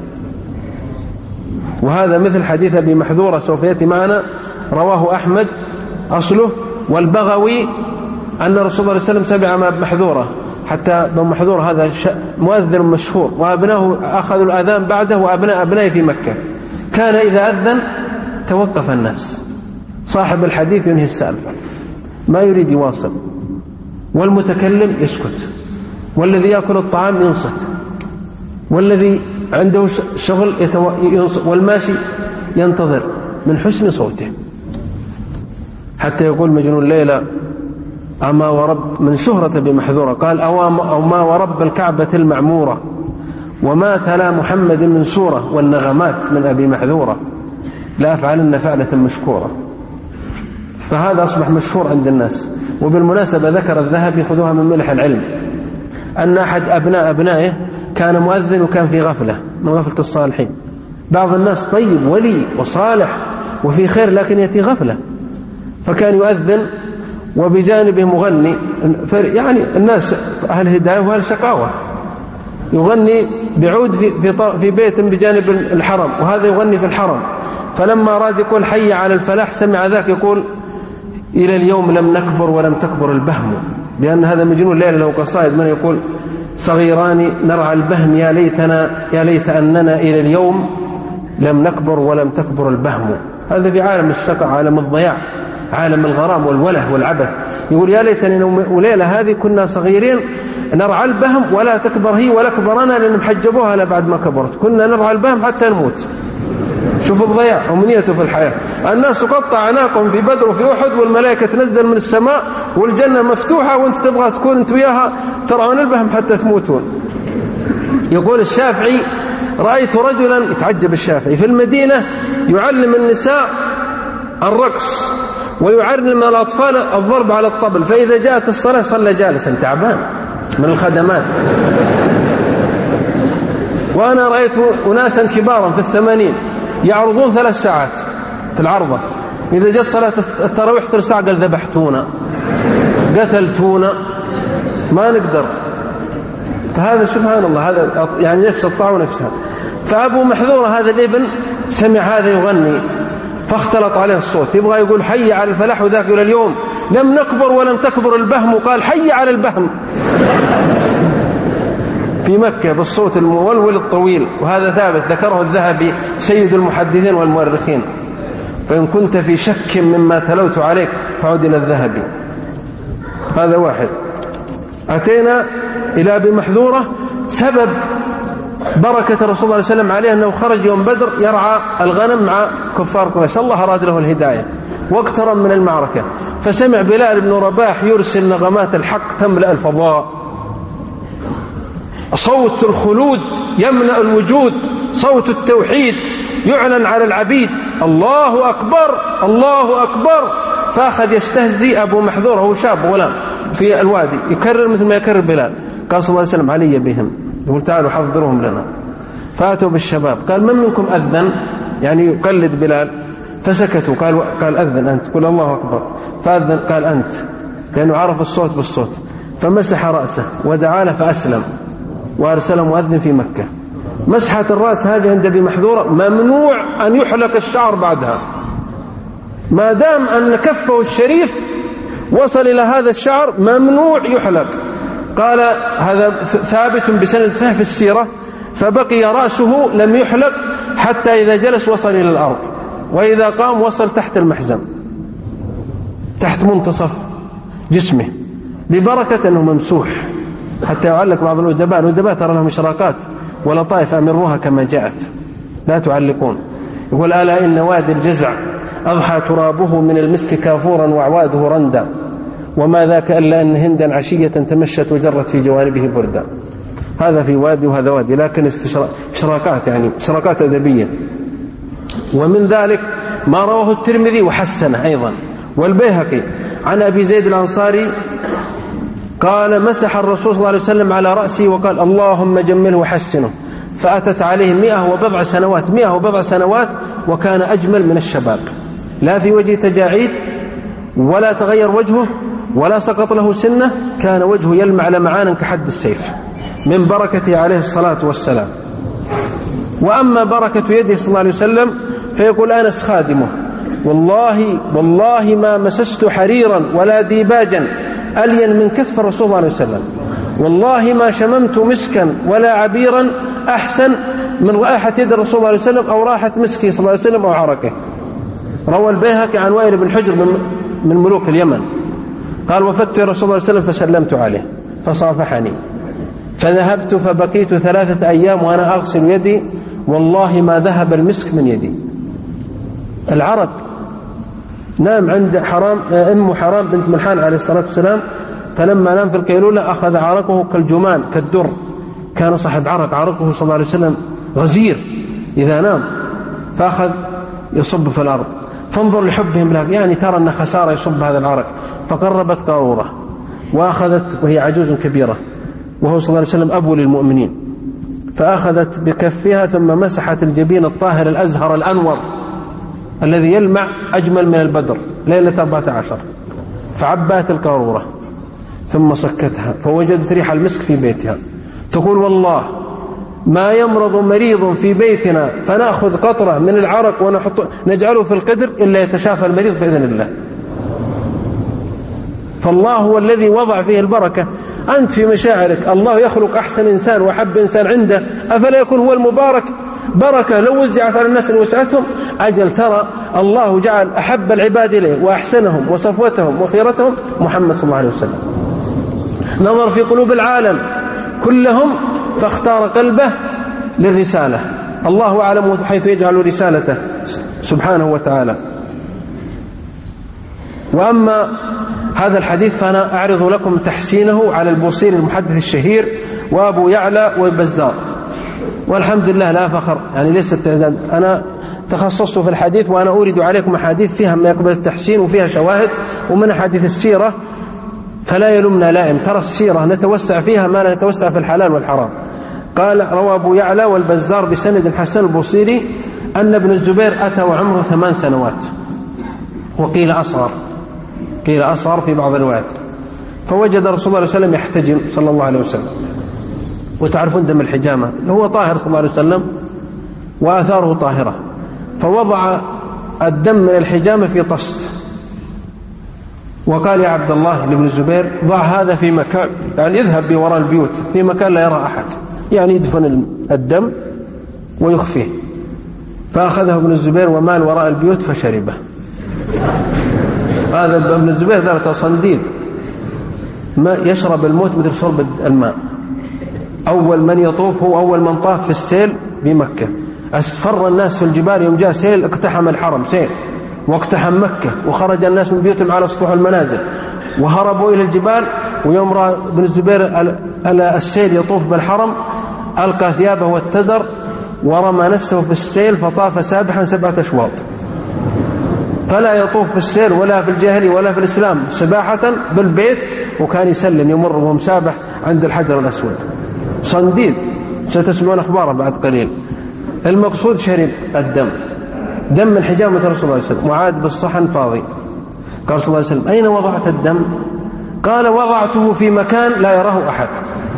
وهذا مثل حديث أبي محذورة سوف يأتي معنا، رواه أحمد أصله، والبغوي أن رسول الله صلى الله عليه وسلم سمع ما بمحذورة، حتى ابن محذور هذا مؤذن مشهور، وأبناه أخذوا الأذان بعده، وأبناء أبنائه في مكة. كان إذا أذن توقف الناس، صاحب الحديث ينهي السالفة، ما يريد يواصل، والمتكلم يسكت، والذي يأكل الطعام ينصت، والذي عنده شغل ينصت، والماشي ينتظر من حسن صوته، حتى يقول مجنون ليلى: أما ورب، من شهرة بمحذورة قال: أو ما ورب الكعبة المعمورة وما تلا محمد من سورة، والنغمات من أبي محذورة لا أفعلن فعلة مشكورة. فهذا أصبح مشهور عند الناس. وبالمناسبة ذكر الذهبي، خذوها من ملح العلم، أن أحد أبناء أبنائه كان مؤذن وكان في غفلة من غفلة الصالحين. بعض الناس طيب ولي وصالح وفي خير، لكن يأتي غفلة، فكان يؤذن وبجانبه مغني، يعني الناس أهل هداية وأهل شقاوة، يغني بعود في, في, في بيت بجانب الحرم، وهذا يغني في الحرم. فلما أراد يقول حي على الفلاح سمع ذاك يقول: إلى اليوم لم نكبر ولم تكبر البهم. لأن هذا مجنون ليلة له قصائد، من يقول: صغيران نرعى البهم يا ليتنا يا ليت أننا إلى اليوم لم نكبر ولم تكبر البهم. هذا في عالم الشقاء، عالم الضياع، عالم الغرام والوله والعبث. يقول: يا ليتني وليلة هذه كنا صغيرين نرعى البهم ولا تكبر هي ولا كبرنا، لأن محجبوها لا بعد ما كبرت، كنا نرعى البهم حتى نموت. شوف الضياع ومنيته في الحياة. الناس قطع عناقهم في بدر وفي أحد، والملائكة تنزل من السماء، والجنة مفتوحة، وانت تبغى تكون انت وياها ترعون البهم حتى تموتون. يقول الشافعي: رأيت رجلا، يتعجب الشافعي، في المدينة يعلم النساء الرقص ويعلم الأطفال الضرب على الطبل، فإذا جاءت الصلاة صلى جالسا، تعبان من الخدمات. وأنا رأيت أناسا كبارا في الثمانين يعرضون ثلاث ساعات في العرضة، إذا جاء صلاة التراويح ثلاث ساعة قال ذبحتونا قتلتونا ما نقدر. فهذا سبحان الله، هذا يعني نفس الطاعة نفسها. فأبو محذورة هذا الابن سمع هذا يغني فاختلط عليه الصوت، يبغى يقول حي على الفلاح، وذاك يقول اليوم لم نكبر ولم تكبر البهم، وقال حي على البهم في مكة بالصوت المولول الطويل. وهذا ثابت ذكره الذهبي سيد المحدثين والمؤرخين. فإن كنت في شك مما تلوت عليك فعد إلى الذهبي. هذا واحد. أتينا إلى أبي محذورة، سبب بركة الرسول صلى الله عليه وسلم عليه أنه خرج يوم بدر يرعى الغنم مع كفار قريش، الله أراد له الهداية واقترب من المعركة، فسمع بلال بن رباح يرسل نغمات الحق تملأ الفضاء، صوت الخلود يملأ الوجود، صوت التوحيد يعلن على العبيد، الله أكبر الله أكبر. فأخذ يستهزئ أبو محذور، هو شاب غلام في الوادي يكرر مثل ما يكرر بلال. قال صلى الله عليه وسلم علي بهم، يقول تعالوا حضروهم لنا. فأتوا بالشباب، قال من منكم أذن، يعني يقلد بلال، فسكتوا. قال قال أذن أنت، قل الله أكبر. فأذن قال أنت، لأنه عرف الصوت بالصوت. فمسح رأسه ودعا له فأسلم وأرسل مؤذن في مكة. مسحة الرأس هذه عند أبي محذورة ممنوع أن يحلق الشعر بعدها، ما دام أن كفه الشريف وصل إلى هذا الشعر ممنوع يحلق. قال هذا ثابت بسند صحيح في السيرة. فبقي رأسه لم يحلق حتى إذا جلس وصل إلى الأرض، وإذا قام وصل تحت المحزم، تحت منتصف جسمه، ببركة أنه ممسوح. حتى يعلق بعض الأدباء، الأدباء ترى لهم إشراقات ولطائف أمروها كما جاءت، لا تعلقون. يقول ألا إن وادي الجزع أضحى ترابه من المسك كافورا وأعواده رندا، وما ذاك إلا أن هندا عشية تمشت وجرت في جوانبه بردا. هذا في وادي وهذا وادي، لكن إشراقات يعني إشراقات أدبية. ومن ذلك ما رواه الترمذي وحسنه أيضا والبيهقي عن أبي زيد الأنصاري قال مسح الرسول صلى الله عليه وسلم على رأسي وقال اللهم جمله وحسنه، فأتت عليه مئة وبضع سنوات مئة وبضع سنوات وكان أجمل من الشباب، لا في وجه تجاعيد ولا تغير وجهه ولا سقط له سنة، كان وجهه يلمع لمعانا كحد السيف من بركته عليه الصلاة والسلام. وأما بركة يده صلى الله عليه وسلم فيقول أنس خادمه والله والله ما مسست حريرا ولا ديباجا ألين من كف الرسول صلى الله عليه وسلم، والله ما شممت مسكا ولا عبيرا أحسن من رائحة يد الرسول صلى الله عليه وسلم أو رائحة مسكه صلى الله عليه وسلم أو عرقه. روى البيهقي عن وائل بن حجر من ملوك اليمن قال وفدت يا رسول الله صلى الله عليه وسلم فسلمت عليه فصافحني، فذهبت فبقيت ثلاثة أيام وأنا أغسل يدي والله ما ذهب المسك من يدي. العرب نام عند حرام أم حرام بنت ملحان عليه الصلاة والسلام، فلما نام في القيلولة أخذ عرقه كالجمان كالدر، كان صاحب عرق، عرقه صلى الله عليه وسلم غزير إذا نام، فأخذ يصب في الأرض. فانظر لحبهم له، يعني ترى أن خسارة يصب هذا العرق. فقربت قارورة وأخذت، وهي عجوز كبيرة وهو صلى الله عليه وسلم أبو للمؤمنين، فأخذت بكفها ثم مسحت الجبين الطاهر الأزهر الأنور الذي يلمع أجمل من البدر ليلة أربعة عشر، فعبات القارورة ثم سكتها فوجدت ريح المسك في بيتها. تقول والله ما يمرض مريض في بيتنا فنأخذ قطرة من العرق ونحط نجعله في القدر إلا يتشافى المريض بإذن الله. فالله هو الذي وضع فيه البركة. أنت في مشاعرك الله يخلق أحسن إنسان وأحب إنسان عنده، أفلا يكون هو المبارك بركة لو وزعت على الناس اللي وسعتهم؟ أجل ترى الله جعل أحب العباد إليه وأحسنهم وصفوتهم وخيرتهم محمد صلى الله عليه وسلم. نظر في قلوب العالم كلهم فاختار قلبه للرسالة، الله أعلم حيث يجعل رسالته سبحانه وتعالى. وأما هذا الحديث فأنا أعرض لكم تحسينه على البوصيري المحدث الشهير وأبو يعلى والبزار، والحمد لله لا فخر، يعني ليس التعداد، أنا تخصصت في الحديث وأنا أورد عليكم أحاديث فيها ما يقبل التحسين وفيها شواهد، ومن حديث السيرة فلا يلمنا لائم، ترى السيرة نتوسع فيها ما لا نتوسع في الحلال والحرام. قال روى أبو يعلى والبزار بسند حسن البوصيري أن ابن الزبير أتى وعمره ثمان سنوات، وقيل أصغر، قيل أصغر في بعض الروايات. فوجد رسول الله صلى الله عليه وسلم يحتجم صلى الله عليه وسلم، وتعرفون دم الحجامة هو طاهر صلى الله عليه وسلم وآثاره طاهرة، فوضع الدم من الحجامة في طست، وقال يا عبد الله لابن الزبير ضع هذا في مكان، يعني اذهب بوراء البيوت في مكان لا يرى أحد، يعني يدفن الدم ويخفيه. فأخذه ابن الزبير ومال وراء البيوت فشربه. هذا ابن الزبير ذات صنديد، ما يشرب الموت مثل شرب الماء. أول من يطوف هو أول من طاف في السيل بمكة، أسفر الناس في الجبال يوم جاء سيل اقتحم الحرم سيل واقتحم مكة، وخرج الناس من بيوتهم على سطوح المنازل وهربوا إلى الجبال. ويوم رأى ابن الزبير على السيل يطوف بالحرم ألقى ثيابه واتزر ورمى نفسه في السيل فطاف سابحا سبعة أشواط. فلا يطوف في السيل ولا في الجاهلي ولا في الإسلام سباحة بالبيت، وكان يسلم يمر وهو مسابح عند الحجر الأسود. صنديد ستسمعون أخباره بعد قليل. المقصود شرب الدم، دم من حجامة رسول الله صلى الله عليه وسلم، وعاد بالصحن فاضي. قال صلى الله عليه وسلم أين وضعت الدم؟ قال وضعته في مكان لا يراه أحد.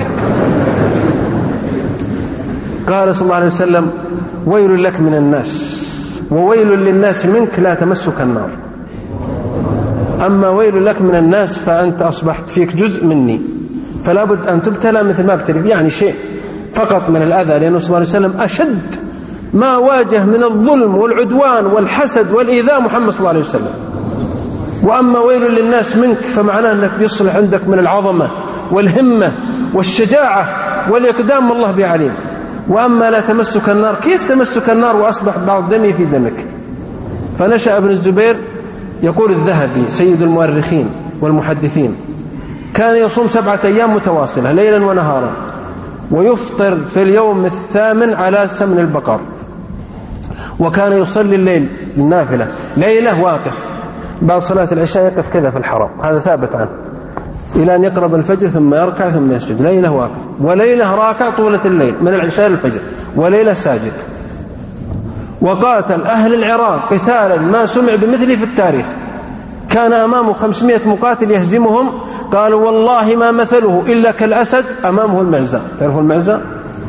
قال صلى الله عليه وسلم ويل لك من الناس وويل للناس منك لا تمسك النار، أما ويل لك من الناس فأنت أصبحت فيك جزء مني، فلا بد أن تبتلى مثل ما ابتلي، يعني شيء فقط من الأذى، لأنه صلى الله عليه وسلم أشد ما واجه من الظلم والعدوان والحسد والإيذاء محمد صلى الله عليه وسلم. وأما ويل للناس منك فمعناه أنك بيصلح عندك من العظمة والهمة والشجاعة والإقدام والله بعليم. وأما لا تمسك النار، كيف تمسك النار وأصبح بعض دمي في دمك؟ فنشأ ابن الزبير، يقول الذهبي سيد المؤرخين والمحدثين كان يصوم سبعة أيام متواصلة ليلا ونهارا، ويفطر في اليوم الثامن على سمن البقر، وكان يصلي الليل النافلة ليلة واقف، بعد صلاة العشاء يقف كذا في الحرم، هذا ثابت عنه، إلى أن يقرب الفجر ثم يركع ثم يسجد، ليلة واقف، وليلة راكع طولة الليل من العشاء للفجر، وليلة ساجد. وقاتل أهل العراق قتالا ما سمع بمثله في التاريخ، كان أمامه خمسمائة مقاتل يهزمهم، قالوا والله ما مثله إلا كالأسد أمامه المعزة. تعرفوا المعزة؟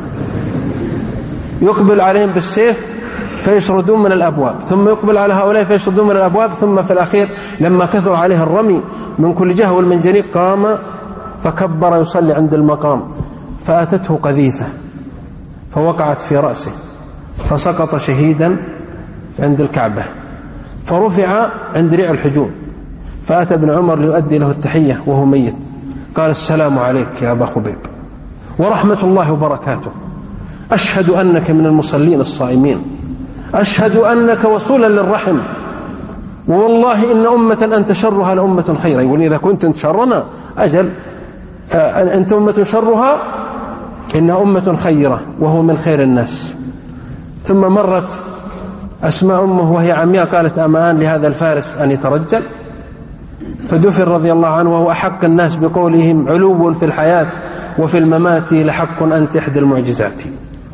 يقبل عليهم بالسيف فيشردون من الأبواب، ثم يقبل على هؤلاء فيشردون من الأبواب، ثم في الأخير لما كثر عليه الرمي من كل جهة والمنجنيق قام فكبر يصلي عند المقام، فأتته قذيفة فوقعت في رأسه فسقط شهيدا عند الكعبة، فرفع عند ريع الحجون، فأتى ابن عمر ليؤدي له التحية وهو ميت، قال السلام عليك يا أبا خبيب ورحمة الله وبركاته، أشهد أنك من المصلين الصائمين، أشهد أنك وصولا للرحم، والله إن أمة أنت شرها لأمة خيرة. يقول إذا كنت أنت شرنا أجل أنت أمة شرها إنها أمة خيرة وهو من خير الناس. ثم مرت أسماء أمه وهي عمياء، قالت أمان لهذا الفارس أن يترجل، فدفن رضي الله عنه، وهو أحق الناس بقولهم علو في الحياة وفي الممات لحق أنت إحدى المعجزات.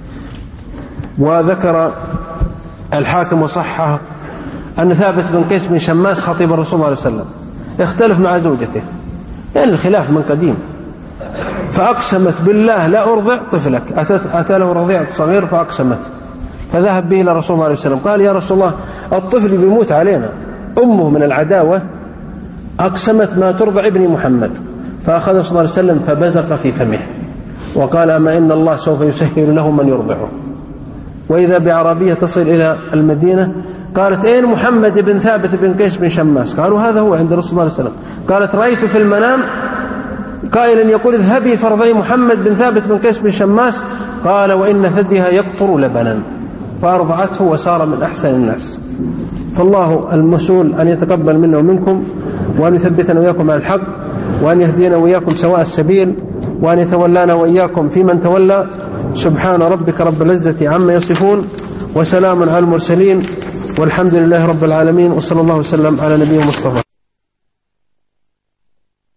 وذكر الحاكم وصحه أن ثابت بن قيس بن شماس خطيب الرسول صلى الله عليه وسلم اختلف مع زوجته، يعني الخلاف من قديم، فأقسمت بالله لا أرضع طفلك، أتى له رضيع صغير فأقسمت، فذهب به إلى رسول الله عليه وسلم قال يا رسول الله الطفل بيموت علينا، أمه من العداوة أقسمت ما ترضع ابني محمد، فأخذ صلى الله عليه وسلم فبزق في فمه وقال أما إن الله سوف يسهل له من يرضعه. وإذا بعربية تصل إلى المدينة قالت أين محمد بن ثابت بن قيس بن شماس؟ قالوا هذا هو عند رسول الله عليه وسلم. قالت رأيت في المنام قائلا يقول اذهبي فارضعي محمد بن ثابت بن قيس بن شماس، قال وإن ثديها يقطر لبنا، فأرضعته وصار من أحسن الناس. فالله المسؤول أن يتقبل منا ومنكم، وأن يثبتنا وإياكم على الحق، وأن يهدينا وإياكم سواء السبيل، وأن يتولانا وإياكم في من تولى. سبحان ربك رب العزة عما يصفون، وسلام على المرسلين، والحمد لله رب العالمين، وصلى الله وسلم على نبينا مصطفى.